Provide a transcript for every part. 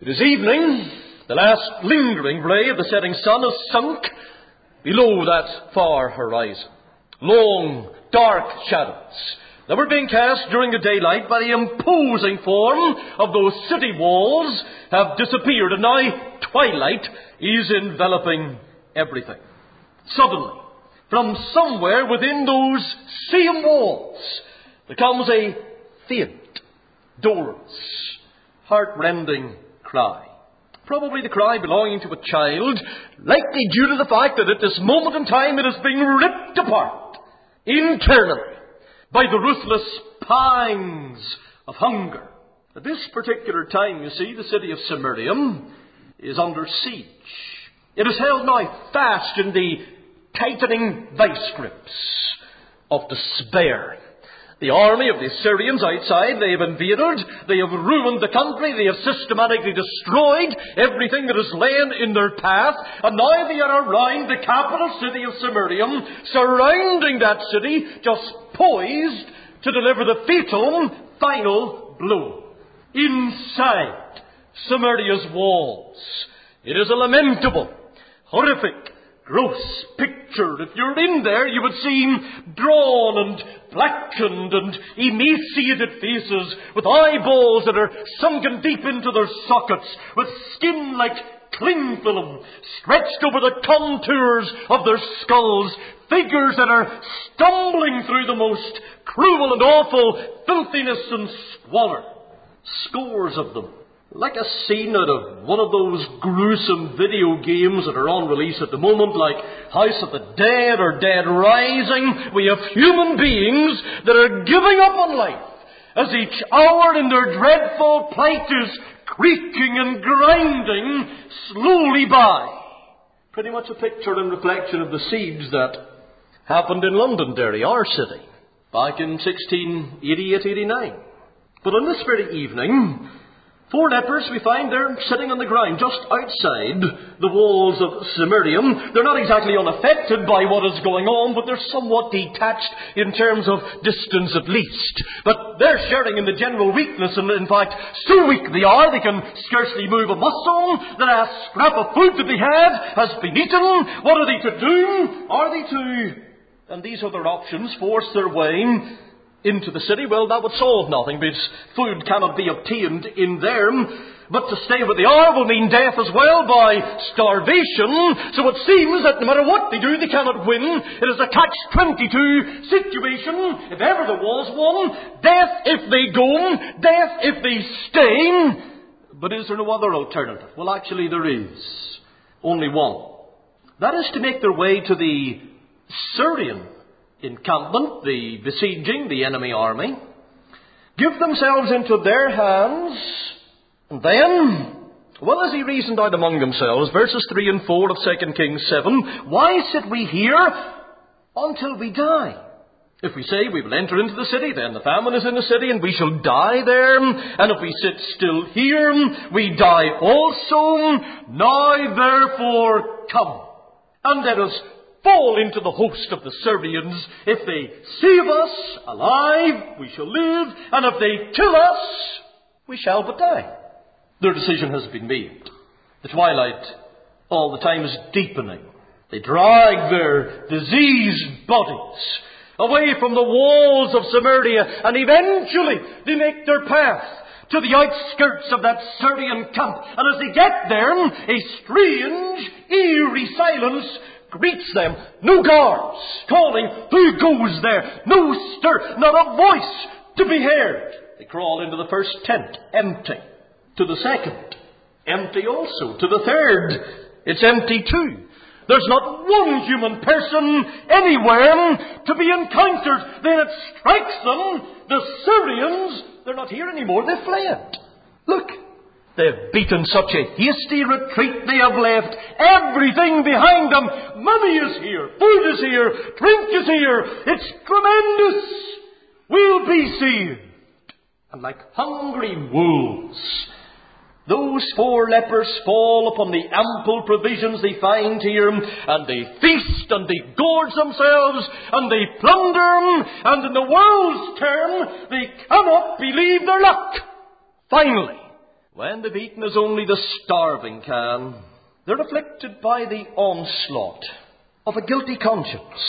It is evening. The last lingering ray of the setting sun has sunk below that far horizon. Long, dark shadows that were being cast during the daylight by the imposing form of those city walls have disappeared, and now twilight is enveloping everything. Suddenly, from somewhere within those same walls, there comes a faint, dolorous, heart-rending cry. Probably the cry belonging to a child, likely due to the fact that at this moment in time it is being ripped apart internally by the ruthless pangs of hunger. At this particular time, you see, the city of Samarium is under siege. It is held now fast in the tightening vice grips of despair. The army of the Assyrians outside, they have invaded, they have ruined the country, they have systematically destroyed everything that has lain in their path, and now they are around the capital city of Samarium, surrounding that city, just poised to deliver the fatal, final blow. Inside Samaria's walls, it is a lamentable, horrific, gross picture. If you're in there, you would see drawn and blackened and emaciated faces with eyeballs that are sunken deep into their sockets, with skin like cling film stretched over the contours of their skulls, figures that are stumbling through the most cruel and awful filthiness and squalor. Scores of them. Like a scene out of one of those gruesome video games that are on release at the moment, like House of the Dead or Dead Rising. We have human beings that are giving up on life as each hour in their dreadful plight is creaking and grinding slowly by. Pretty much a picture and reflection of the siege that happened in Londonderry, our city, back in 1688-89. But on this very evening, 4 lepers, we find they're sitting on the ground just outside the walls of Samarium. They're not exactly unaffected by what is going on, but they're somewhat detached in terms of distance at least. But they're sharing in the general weakness, and in fact, so weak they are, they can scarcely move a muscle. The last scrap of food that they had has been eaten. What are they to do? Are they to, and these are their options, force their way into the city? Well, that would solve nothing, because food cannot be obtained in there. But to stay where they are will mean death as well by starvation. So it seems that no matter what they do, they cannot win. It is a catch-22 situation, if ever there was one. Death if they go, death if they stay. But is there no other alternative? Well, actually there is. Only one. That is to make their way to the Syrian encampment, the besieging, the enemy army, give themselves into their hands, and then, well, as he reasoned out among themselves, verses 3 and 4 of 2 Kings 7, why sit we here until we die? If we say we will enter into the city, then the famine is in the city, and we shall die there. And if we sit still here, we die also. Now therefore come, and let us fall into the host of the Syrians. If they save us alive, we shall live, and if they kill us, we shall but die. Their decision has been made. The twilight all the time is deepening. They drag their diseased bodies away from the walls of Samaria, and eventually they make their path to the outskirts of that Syrian camp. And as they get there, a strange, eerie silence greets them. No guards calling, who goes there? No stir, not a voice to be heard. They crawl into the first tent, empty. To the second, empty also. To the third, it's empty too. There's not one human person anywhere to be encountered. Then it strikes them, the Syrians, they're not here anymore, they've fled. Look, they've beaten such a hasty retreat, they have left everything behind them. Money is here, food is here, drink is here. It's tremendous. We'll be saved. And like hungry wolves, those 4 lepers fall upon the ample provisions they find here, and they feast, and they gorge themselves, and they plunder, and in the world's term, they cannot believe their luck. Finally, When they've eaten as only the starving can, they're afflicted by the onslaught of a guilty conscience.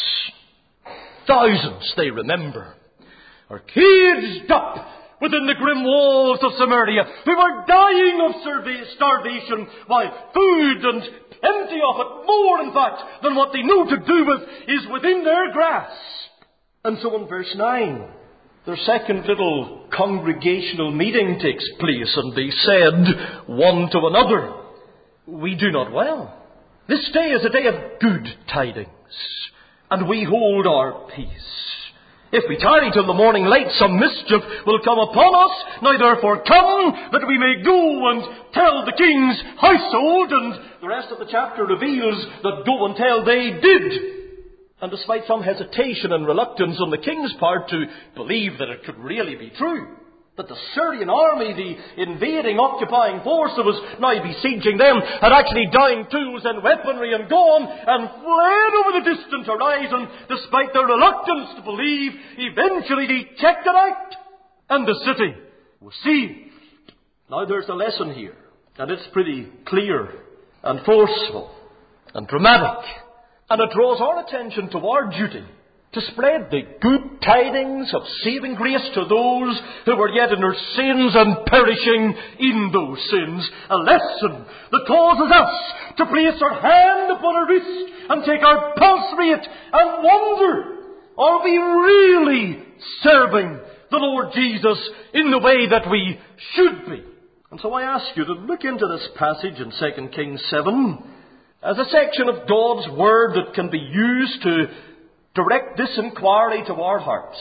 Thousands, they remember, are caged up within the grim walls of Samaria, who were dying of starvation, while food and plenty of it, more in fact than what they know to do with, is within their grasp. And so in verse 9, their second little congregational meeting takes place, and they said one to another, "We do not well. This day is a day of good tidings, and we hold our peace. If we tarry till the morning light, some mischief will come upon us. Now therefore come, that we may go and tell the king's household." And the rest of the chapter reveals that go and tell they did. And despite some hesitation and reluctance on the king's part to believe that it could really be true, that the Syrian army, the invading, occupying force that was now besieging them, had actually downed tools and weaponry and gone and fled over the distant horizon, despite their reluctance to believe, eventually they checked it out, and the city was saved. Now there's a lesson here, and it's pretty clear and forceful and dramatic, and it draws our attention to our duty to spread the good tidings of saving grace to those who were yet in their sins and perishing in those sins. A lesson that causes us to place our hand upon our wrist and take our pulse rate and wonder, are we really serving the Lord Jesus in the way that we should be? And so I ask you to look into this passage in 2 Kings 7 as a section of God's Word that can be used to direct this inquiry to our hearts.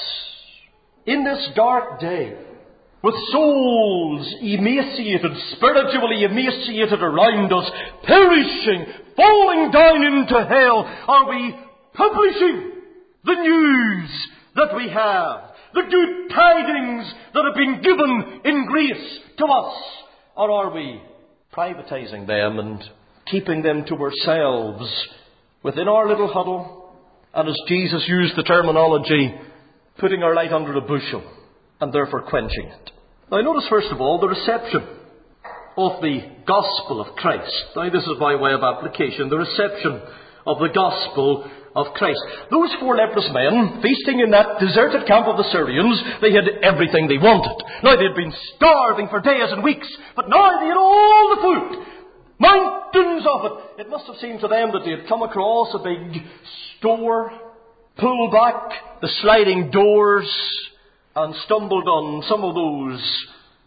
In this dark day, with souls emaciated, spiritually emaciated around us, perishing, falling down into hell, are we publishing the news that we have, the good tidings that have been given in grace to us? Or are we privatizing them and keeping them to ourselves within our little huddle? And as Jesus used the terminology, putting our light under a bushel and therefore quenching it. Now notice first of all the reception of the gospel of Christ. Now this is by way of application, the reception of the gospel of Christ. Those 4 leprous men feasting in that deserted camp of the Syrians, they had everything they wanted. Now they'd been starving for days and weeks, but now they had all the food. Mountains of it. It must have seemed to them that they had come across a big store, pulled back the sliding doors, and stumbled on some of those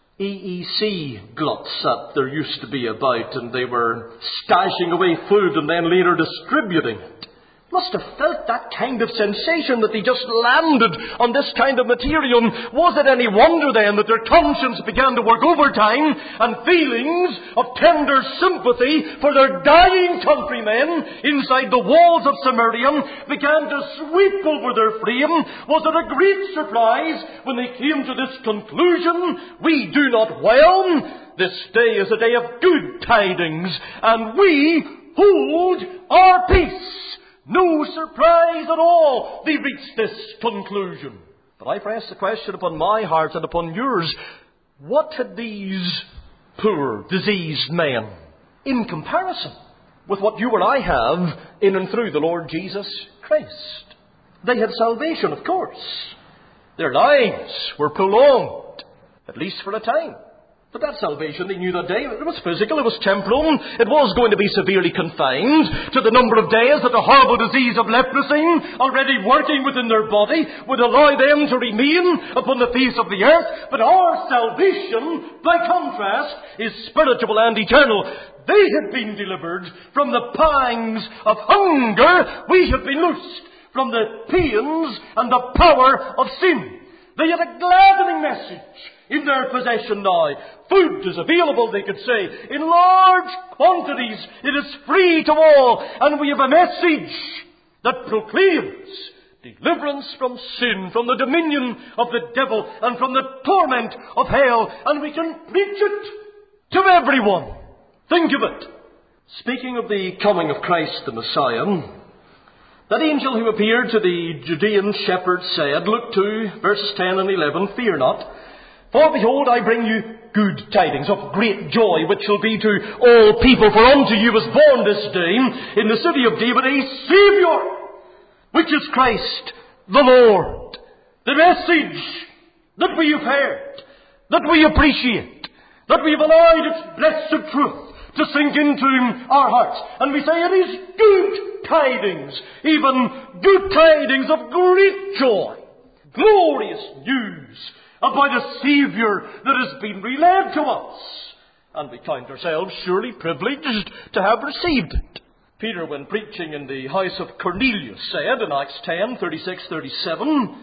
EEC gluts that there used to be about, and they were stashing away food and then later distributing it. Must have felt that kind of sensation that they just landed on this kind of material. Was it any wonder then that their conscience began to work overtime and feelings of tender sympathy for their dying countrymen inside the walls of Samaria began to sweep over their frame? Was it a great surprise when they came to this conclusion? We do not well. This day is a day of good tidings, and we hold our peace. No surprise at all they reached this conclusion. But I press the question upon my heart and upon yours. What had these poor, diseased men in comparison with what you and I have in and through the Lord Jesus Christ? They had salvation, of course. Their lives were prolonged, at least for a time. But that salvation, they knew that day, it was physical, it was temporal, it was going to be severely confined to the number of days that the horrible disease of leprosy, already working within their body, would allow them to remain upon the face of the earth. But our salvation, by contrast, is spiritual and eternal. They had been delivered from the pangs of hunger. We have been loosed from the pains and the power of sin. They had a gladdening message in their possession now. Food is available, they could say, in large quantities. It is free to all. And we have a message that proclaims deliverance from sin, from the dominion of the devil, and from the torment of hell. And we can preach it to everyone. Think of it. Speaking of the coming of Christ the Messiah, that angel who appeared to the Judean shepherds said, look to verses 10 and 11, fear not, For behold, I bring you good tidings of great joy, which shall be to all people. For unto you is born this day in the city of David a Saviour, which is Christ the Lord. The message that we have heard, that we appreciate, that we have allowed its blessed truth to sink into our hearts. And we say it is good tidings, even good tidings of great joy, glorious news about a Saviour that has been relayed to us. And we count ourselves surely privileged to have received it. Peter, when preaching in the house of Cornelius, said in Acts 10, 36-37,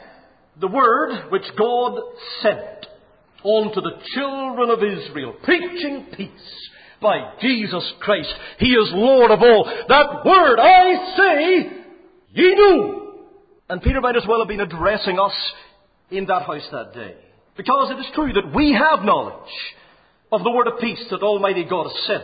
the word which God sent unto the children of Israel, preaching peace by Jesus Christ. He is Lord of all. That word, I say, ye know. And Peter might as well have been addressing us in that house that day. Because it is true that we have knowledge of the word of peace that Almighty God has sent.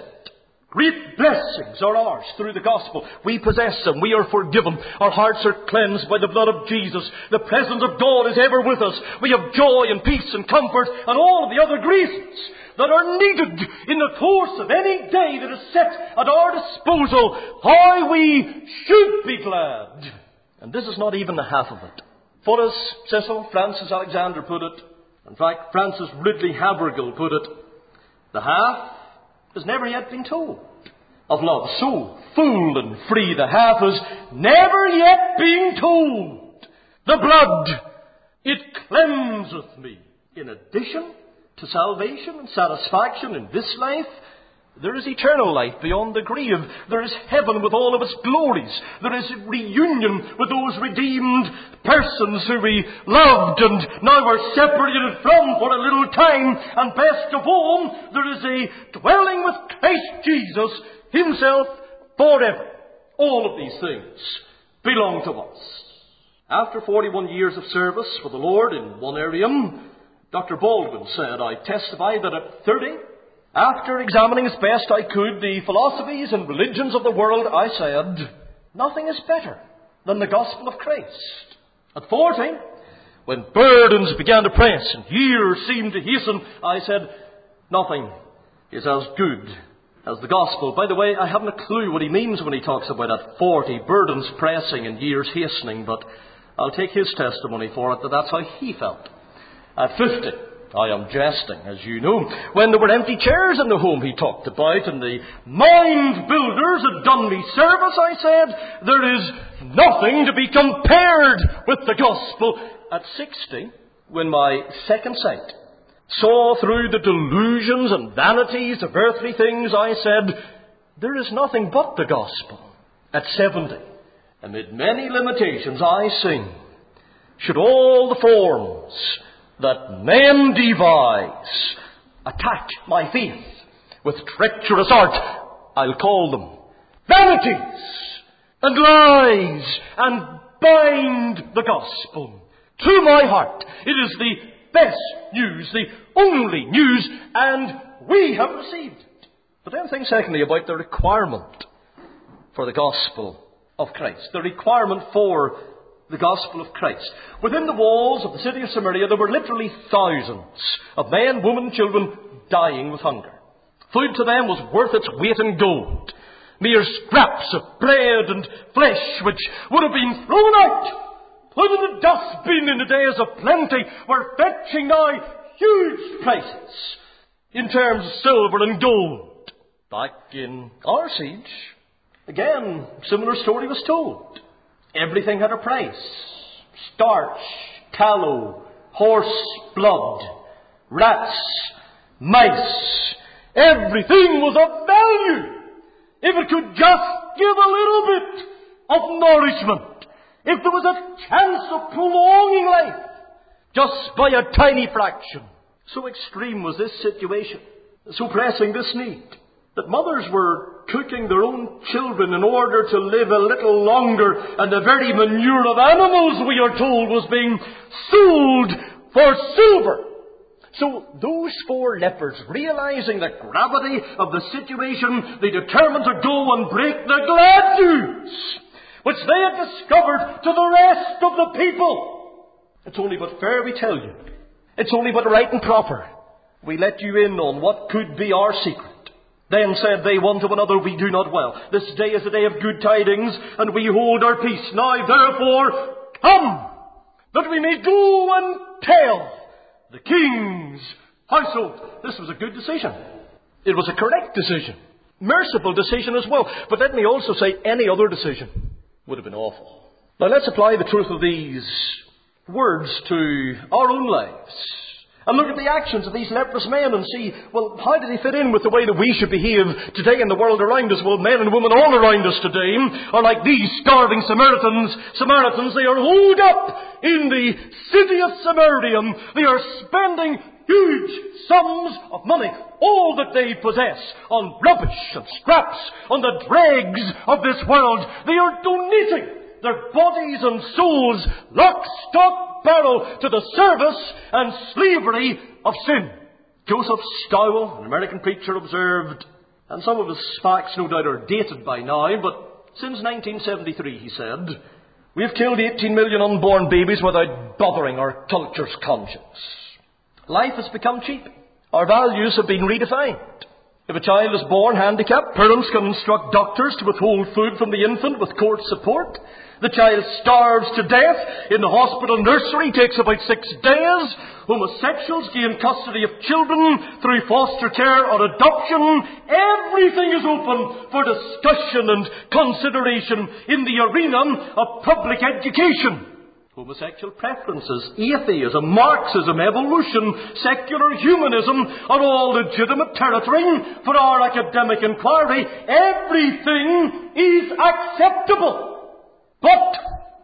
Great blessings are ours through the gospel. We possess them. We are forgiven. Our hearts are cleansed by the blood of Jesus. The presence of God is ever with us. We have joy and peace and comfort and all of the other graces that are needed in the course of any day that is set at our disposal. How we should be glad. And this is not even the half of it. For as Cecil Francis Alexander put it, in fact, Francis Ridley Havergal put it, the half has never yet been told of love so full and free. The half has never yet been told. The blood, it cleanseth me. In addition to salvation and satisfaction in this life, there is eternal life beyond the grave. There is heaven with all of its glories. There is reunion with those redeemed persons who we loved and now are separated from for a little time. And best of all, there is a dwelling with Christ Jesus Himself forever. All of these things belong to us. After 41 years of service for the Lord in one area, Dr. Baldwin said, I testify that at 30, after examining as best I could the philosophies and religions of the world, I said, nothing is better than the gospel of Christ. At 40, when burdens began to press and years seemed to hasten, I said, nothing is as good as the gospel. By the way, I haven't a clue what he means when he talks about at 40, burdens pressing and years hastening, but I'll take his testimony for it that that's how he felt. At 50, I am jesting, as you know, when there were empty chairs in the home he talked about and the mind builders had done me service, I said, there is nothing to be compared with the gospel. At 60, when my second sight saw through the delusions and vanities of earthly things, I said, there is nothing but the gospel. At 70, amid many limitations, I sing, should all the forms that men devise attack my faith with treacherous art, I'll call them vanities and lies and bind the gospel to my heart. It is the best news, the only news, and we have received it. But then think secondly about the requirement for the gospel of Christ, the requirement for the gospel of Christ. Within the walls of the city of Samaria, there were literally thousands of men, women, children dying with hunger. Food to them was worth its weight in gold. Mere scraps of bread and flesh which would have been thrown out, put in the dustbin in the days of plenty, were fetching now huge prices in terms of silver and gold. Back in our siege, again, similar story was told. Everything had a price. Starch, tallow, horse blood, rats, mice. Everything was of value if it could just give a little bit of nourishment. If there was a chance of prolonging life just by a tiny fraction. So extreme was this situation, so pressing this need, that mothers were cooking their own children in order to live a little longer, and the very manure of animals, we are told, was being sold for silver. So those 4 lepers, realizing the gravity of the situation, they determined to go and break the glad news which they had discovered to the rest of the people. It's only but fair we tell you It's only but right and proper we let you in on what could be our secret. Then said they one to another, we do not well. This day is a day of good tidings, and we hold our peace. Now therefore, come, that we may go and tell the king's household. This was a good decision. It was a correct decision. Merciful decision as well. But let me also say, any other decision would have been awful. Now let's apply the truth of these words to our own lives. And look at the actions of these leprous men and see, well, how do they fit in with the way that we should behave today in the world around us? Well, men and women all around us today are like these starving Samaritans. They are holed up in the city of Samaria. They are spending huge sums of money, all that they possess, on rubbish and scraps, on the dregs of this world. They are donating their bodies and souls, lock, stock, barrel, to the service and slavery of sin. Joseph Stowell, an American preacher, observed, and some of his facts no doubt are dated by now, but since 1973, he said, we have killed 18 million unborn babies without bothering our culture's conscience. Life has become cheap. Our values have been redefined. If a child is born handicapped, parents can instruct doctors to withhold food from the infant with court support. The child starves to death in the hospital nursery, takes about 6 days. Homosexuals gain custody of children through foster care or adoption. Everything is open for discussion and consideration in the arena of public education. Homosexual preferences, atheism, Marxism, evolution, secular humanism are all legitimate territory for our academic inquiry. Everything is acceptable. But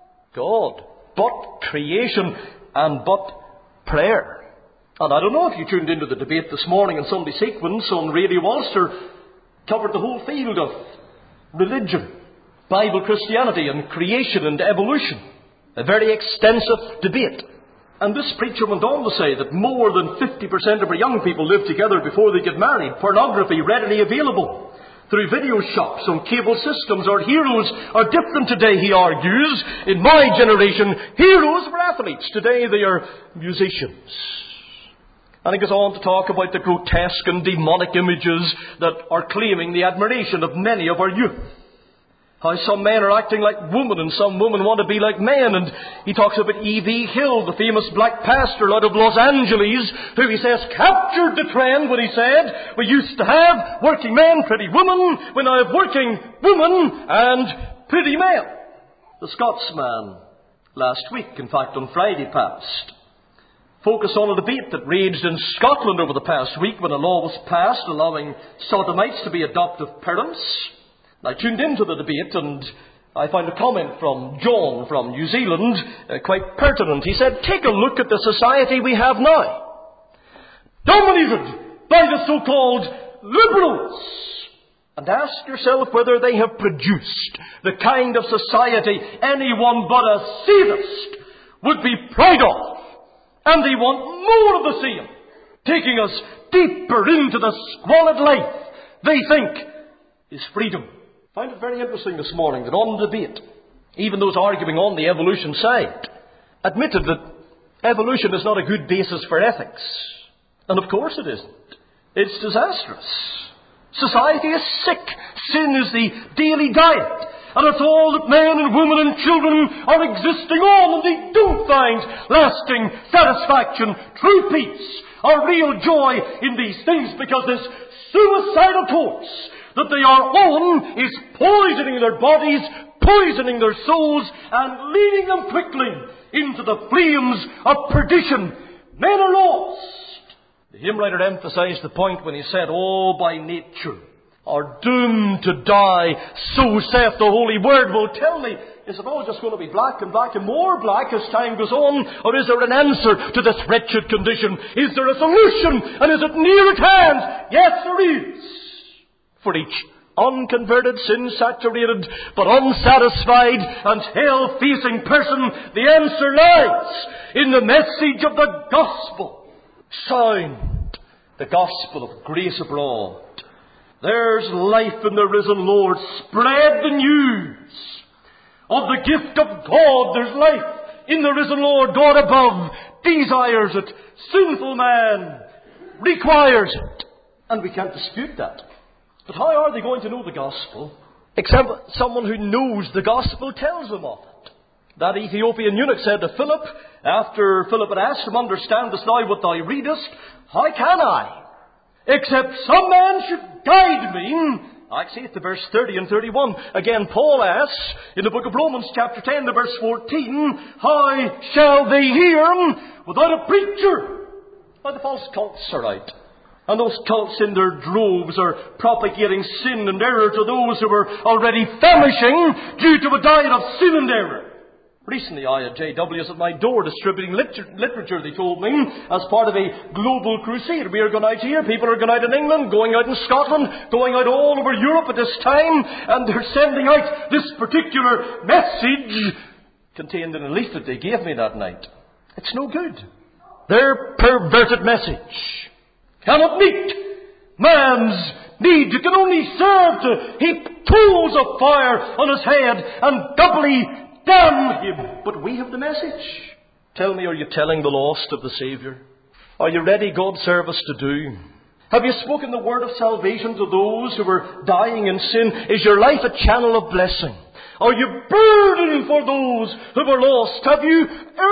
God, but creation, and but prayer. And I don't know if you tuned into the debate this morning in Sunday Sequence on Radio Ulster, covered the whole field of religion, Bible Christianity, and creation and evolution. A very extensive debate. And this preacher went on to say that more than 50% of our young people live together before they get married. Pornography readily available through video shops on cable systems. Our heroes are different today, he argues. In my generation, heroes were athletes. Today they are musicians. And he goes on to talk about the grotesque and demonic images that are claiming the admiration of many of our youth. How some men are acting like women and some women want to be like men. And he talks about E.V. Hill, the famous black pastor out of Los Angeles, who he says captured the trend when he said, we used to have working men, pretty women, we now have working women and pretty men. The Scotsman last week, in fact on Friday past, focused on a debate that raged in Scotland over the past week when a law was passed allowing sodomites to be adoptive parents. I tuned into the debate and I found a comment from John from New Zealand quite pertinent. He said, take a look at the society we have now, dominated by the so-called liberals, and ask yourself whether they have produced the kind of society anyone but a sadist would be proud of. And they want more of the same, taking us deeper into the squalid life they think is freedom. I find it very interesting this morning that on the debate, even those arguing on the evolution side admitted that evolution is not a good basis for ethics. And of course it isn't. It's disastrous. Society is sick. Sin is the daily diet. And it's all that men and women and children are existing on, and they don't find lasting satisfaction, true peace, or real joy in these things, because this suicidal course that they are on is poisoning their bodies, poisoning their souls, and leading them quickly into the flames of perdition. Men are lost. The hymn writer emphasized the point when he said, all by nature are doomed to die, so saith the Holy Word. Well, tell me, is it all just going to be black and black and more black as time goes on? Or is there an answer to this wretched condition? Is there a solution? And is it near at hand? Yes, there is. For each unconverted, sin-saturated, but unsatisfied and hell-facing person, the answer lies in the message of the gospel. Sound the gospel of grace abroad. There's life in the risen Lord. Spread the news of the gift of God. There's life in the risen Lord. God above, desires it. Sinful man requires it. And we can't dispute that. But how are they going to know the gospel except someone who knows the gospel tells them of it? That Ethiopian eunuch said to Philip, after Philip had asked him, "Understandest thou what thou readest?" "How can I? Except some man should guide me." I see it to verse 30 and 31. Again, Paul asks in the book of Romans chapter 10 to verse 14, "How shall they hear without a preacher?" Now the false cults are out. And those cults in their droves are propagating sin and error to those who are already famishing due to a diet of sin and error. Recently I had JWs at my door distributing literature, they told me, as part of a global crusade. We are going out here, people are going out in England, going out in Scotland, going out all over Europe at this time, and they're sending out this particular message contained in a leaflet they gave me that night. It's no good. Their perverted message cannot meet man's need. It can only serve to heap coals of fire on his head and doubly damn him. But we have the message. Tell me, are you telling the lost of the Saviour? Are you ready God's service to do? Have you spoken the word of salvation to those who are dying in sin? Is your life a channel of blessing? Are you burdened for those who are lost? Have you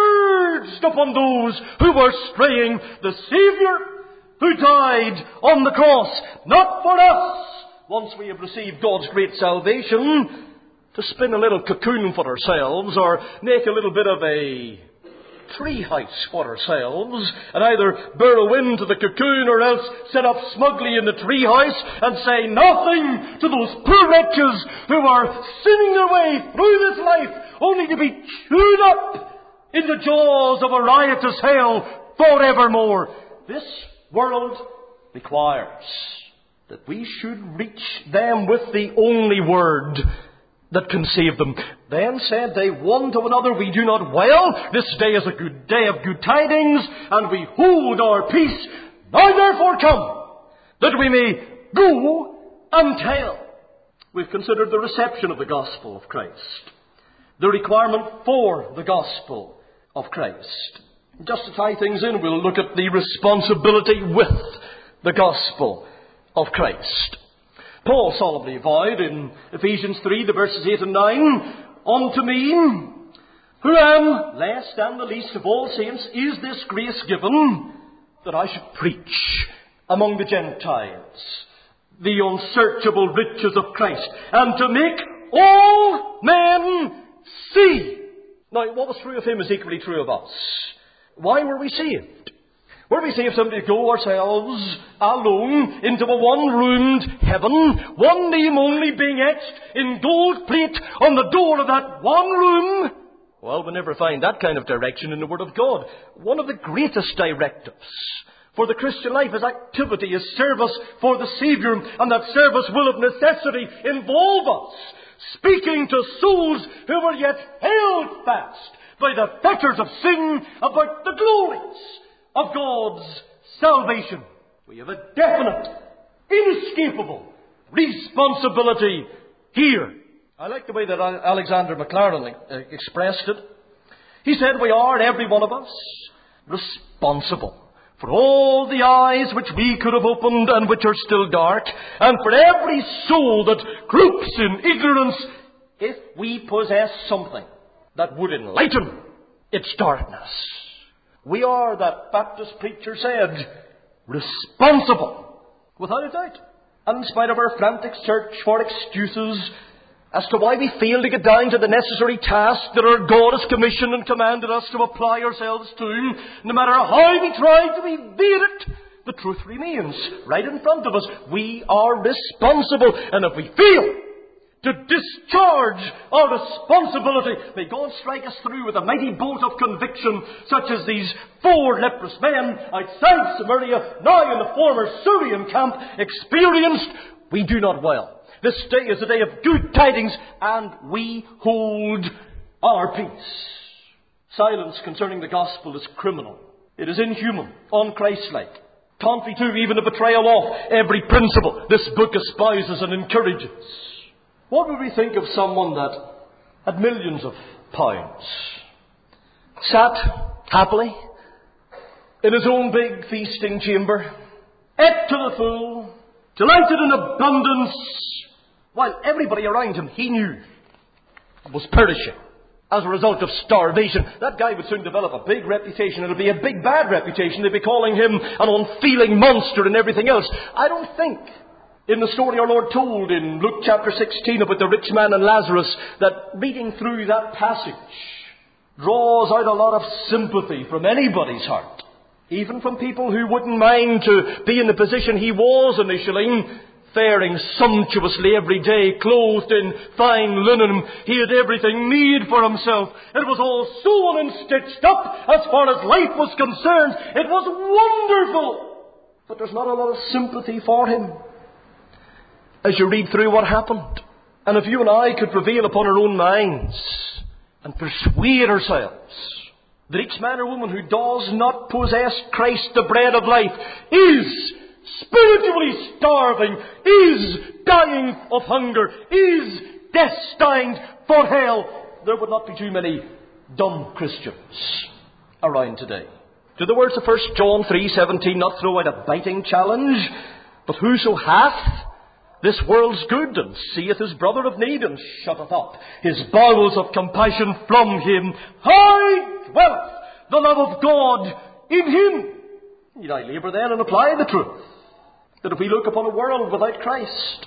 urged upon those who are straying the Saviour who died on the cross, not for us, once we have received God's great salvation, to spin a little cocoon for ourselves or make a little bit of a tree house for ourselves and either burrow into the cocoon or else sit up smugly in the tree house and say nothing to those poor wretches who are sinning their way through this life only to be chewed up in the jaws of a riotous hell forevermore. This world requires that we should reach them with the only word that can save them. Then said they one to another, "We do not well. This day is a good day of good tidings, and we hold our peace. Now therefore come, that we may go and tell." We've considered the reception of the gospel of Christ, the requirement for the gospel of Christ. Just to tie things in, we'll look at the responsibility with the gospel of Christ. Paul solemnly vowed in Ephesians 3, the verses 8 and 9, "Unto me, who am less than the least of all saints, is this grace given, that I should preach among the Gentiles the unsearchable riches of Christ, and to make all men see." Now, what was true of him is equally true of us. Why were we saved? Were we saved simply to go ourselves alone into a one-roomed heaven, one name only being etched in gold plate on the door of that one room? Well, we never find that kind of direction in the Word of God. One of the greatest directives for the Christian life is activity, is service for the Saviour, and that service will of necessity involve us speaking to souls who were yet held fast by the fetters of sin about the glories of God's salvation. We have a definite, inescapable responsibility here. I like the way that Alexander MacLaren expressed it. He said, "We are, every one of us, responsible for all the eyes which we could have opened and which are still dark, and for every soul that gropes in ignorance, if we possess something that would enlighten its darkness." We are, that Baptist preacher said, responsible, without a doubt. And in spite of our frantic search for excuses as to why we fail to get down to the necessary task that our God has commissioned and commanded us to apply ourselves to, no matter how we try to evade it, the truth remains right in front of us. We are responsible, and if we fail to discharge our responsibility, may God strike us through with a mighty bolt of conviction, such as these 4 leprous men outside Samaria, now in the former Syrian camp, experienced. We do not well. This day is a day of good tidings, and we hold our peace. Silence concerning the gospel is criminal. It is inhuman, unchristlike, contrary to even the betrayal of every principle this book espouses and encourages. What would we think of someone that had millions of pounds, sat happily in his own big feasting chamber, ate to the full, delighted in abundance, while everybody around him, he knew, was perishing as a result of starvation. That guy would soon develop a big reputation. It'll be a big bad reputation. They'll be calling him an unfeeling monster and everything else. I don't think, in the story our Lord told in Luke chapter 16 about the rich man and Lazarus, that reading through that passage draws out a lot of sympathy from anybody's heart. Even from people who wouldn't mind to be in the position he was initially, faring sumptuously every day, clothed in fine linen. He had everything made for himself. It was all sewn and stitched up as far as life was concerned. It was wonderful. But there's not a lot of sympathy for him as you read through what happened. And if you and I could prevail upon our own minds and persuade ourselves that each man or woman who does not possess Christ, the bread of life, is spiritually starving, is dying of hunger, is destined for hell, there would not be too many dumb Christians around today. Do the words of 1 John 3:17 not throw out a biting challenge? But whoso hath this world's good, and seeth his brother of need, and shutteth up his bowels of compassion from him, how dwelleth the love of God in him? Need I labour then and apply the truth, that if we look upon a world without Christ,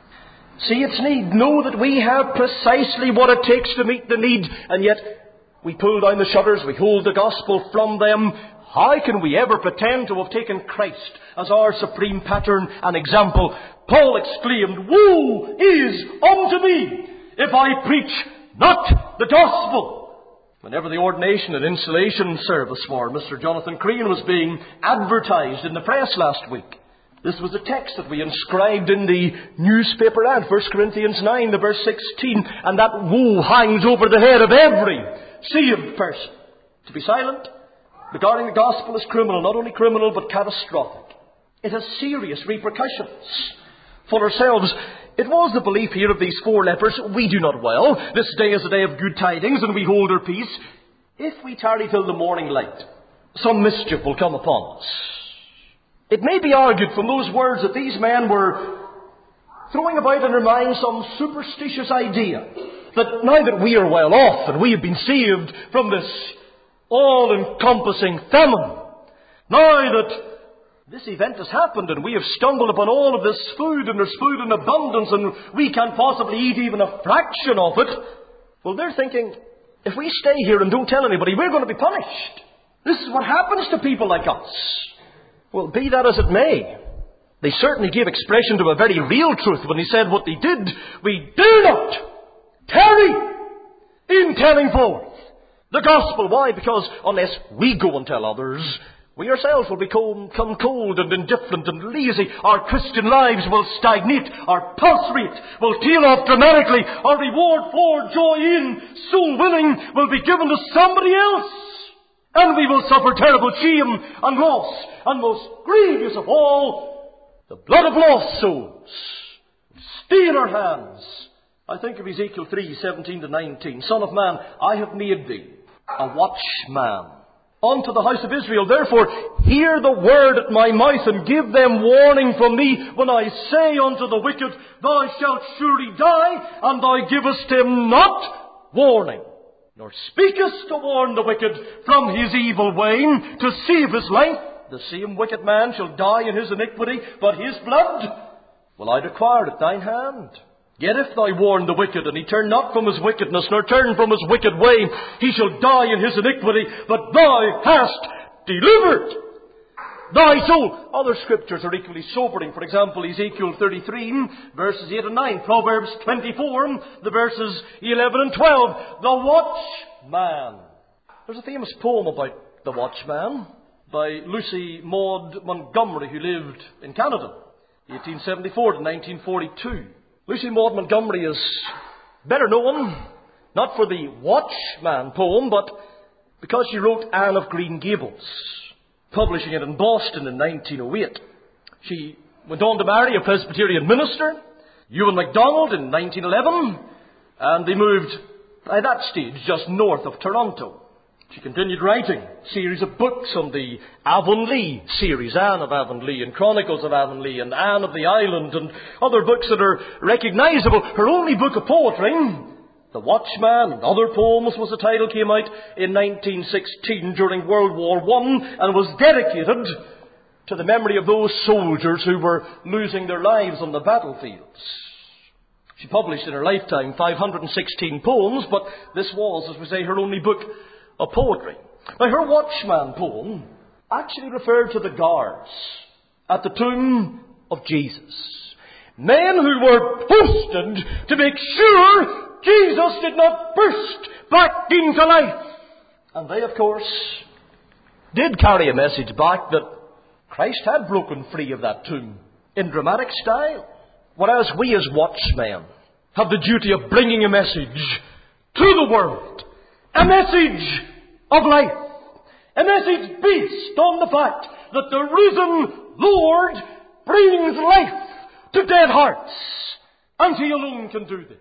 see its need, know that we have precisely what it takes to meet the need, and yet we pull down the shutters, we hold the gospel from them. How can we ever pretend to have taken Christ as our supreme pattern and example? Paul exclaimed, "Woe is unto me if I preach not the gospel." Whenever the ordination and installation service for Mr. Jonathan Crean was being advertised in the press last week, this was a text that we inscribed in the newspaper ad, 1 Corinthians 9, the verse 16, and that woe hangs over the head of every saved person. To be silent regarding the gospel is criminal, not only criminal but catastrophic. It has serious repercussions. For ourselves, it was the belief here of these 4 lepers, we do not well. This day is a day of good tidings, and we hold our peace. If we tarry till the morning light, some mischief will come upon us. It may be argued from those words that these men were throwing about in their minds some superstitious idea that now that we are well off and we have been saved from this all-encompassing famine, now that this event has happened and we have stumbled upon all of this food and there's food in abundance and we can't possibly eat even a fraction of it, well, they're thinking, if we stay here and don't tell anybody, we're going to be punished. This is what happens to people like us. Well, be that as it may, they certainly gave expression to a very real truth when they said what they did. We do not tarry in telling forth the gospel. Why? Because unless we go and tell others, we ourselves will become cold and indifferent and lazy. Our Christian lives will stagnate. Our pulse rate will tail off dramatically. Our reward for joy in soul winning will be given to somebody else. And we will suffer terrible shame and loss. And most grievous of all, the blood of lost souls will stay in our hands. I think of Ezekiel 3:17-19. Son of man, I have made thee a watchman unto the house of Israel. Therefore, hear the word at my mouth, and give them warning from me when I say unto the wicked, thou shalt surely die, and thou givest him not warning, nor speakest to warn the wicked from his evil way, to save his life. The same wicked man shall die in his iniquity, but his blood will I require at thine hand. Yet if thou warn the wicked, and he turn not from his wickedness, nor turn from his wicked way, he shall die in his iniquity, but thou hast delivered thy soul. Other scriptures are equally sobering. For example, Ezekiel 33, verses 8 and 9. Proverbs 24, the verses 11 and 12. The Watchman. There's a famous poem about the Watchman by Lucy Maud Montgomery, who lived in Canada, 1874 to 1942. Lucy Maud Montgomery is better known, not for the Watchman poem, but because she wrote Anne of Green Gables, publishing it in Boston in 1908. She went on to marry a Presbyterian minister, Ewan MacDonald, in 1911, and they moved, by that stage, just north of Toronto. She continued writing a series of books on the Avonlea series, Anne of Avonlea and Chronicles of Avonlea and Anne of the Island and other books that are recognizable. Her only book of poetry, The Watchman and Other Poems, was the title, came out in 1916 during World War I and was dedicated to the memory of those soldiers who were losing their lives on the battlefields. She published in her lifetime 516 poems, but this was, as we say, her only book of poetry. Now, her Watchman poem actually referred to the guards at the tomb of Jesus. Men who were posted to make sure Jesus did not burst back into life. And they, of course, did carry a message back that Christ had broken free of that tomb in dramatic style. Whereas we as watchmen have the duty of bringing a message to the world. A message of life. A message based on the fact that the risen Lord brings life to dead hearts. And He alone can do this.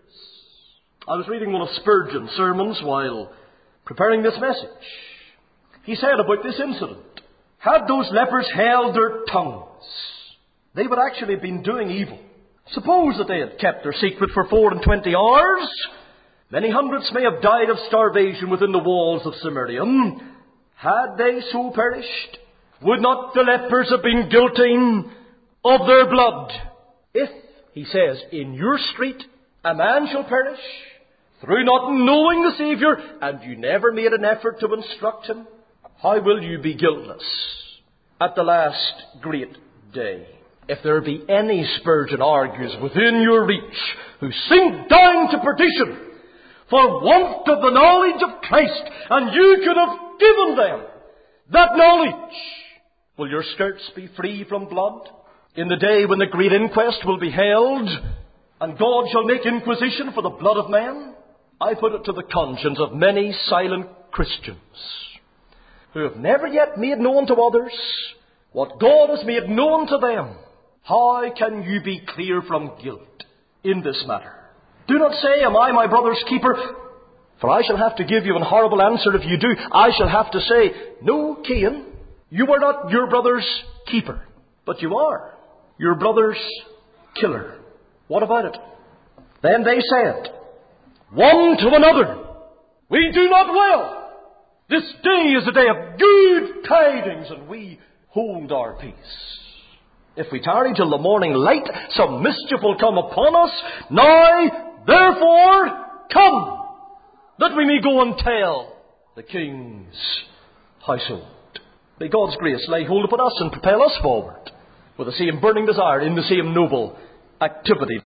I was reading one of Spurgeon's sermons while preparing this message. He said about this incident, had those lepers held their tongues, they would actually have been doing evil. Suppose that they had kept their secret for 24 hours. Many hundreds may have died of starvation within the walls of Samaria. Had they so perished, would not the lepers have been guilty of their blood? If, he says, in your street a man shall perish through not knowing the Saviour, and you never made an effort to instruct him, how will you be guiltless at the last great day? If there be any, Spurgeon argues, within your reach, who sink down to perdition for want of the knowledge of Christ, and you could have given them that knowledge, will your skirts be free from blood in the day when the great inquest will be held, and God shall make inquisition for the blood of men? I put it to the conscience of many silent Christians who have never yet made known to others what God has made known to them. How can you be clear from guilt in this matter? Do not say, am I my brother's keeper? For I shall have to give you an horrible answer if you do. I shall have to say, no, Cain, you are not your brother's keeper, but you are your brother's killer. What about it? Then they said, one to another, we do not well. This day is a day of good tidings, and we hold our peace. If we tarry till the morning light, some mischief will come upon us. Now, therefore, come, that we may go and tell the King's household. May God's grace lay hold upon us and propel us forward with the same burning desire in the same noble activity.